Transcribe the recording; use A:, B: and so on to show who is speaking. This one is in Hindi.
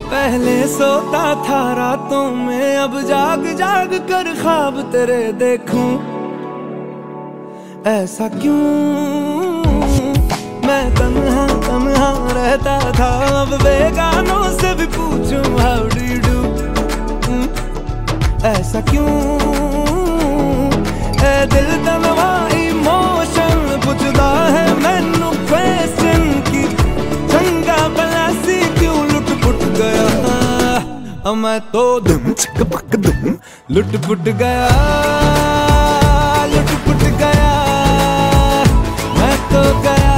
A: पहले सोता था रातों में, अब जाग जाग कर ख्वाब तेरे देखूं। ऐसा क्यों मैं तन्हा तन्हा रहता था, अब बेगानों से भी पूछूं हाउ डू यू डू। ऐसा क्यों ए दिल तनवा इमोशन पुछदा है मैनू क्वेश्चन की, चंगा भला सी क्यों लुट पुट गया। मैं तो दुम चिक पक दुम लुट पुट गया, लुट पुट गया, मैं तो गया।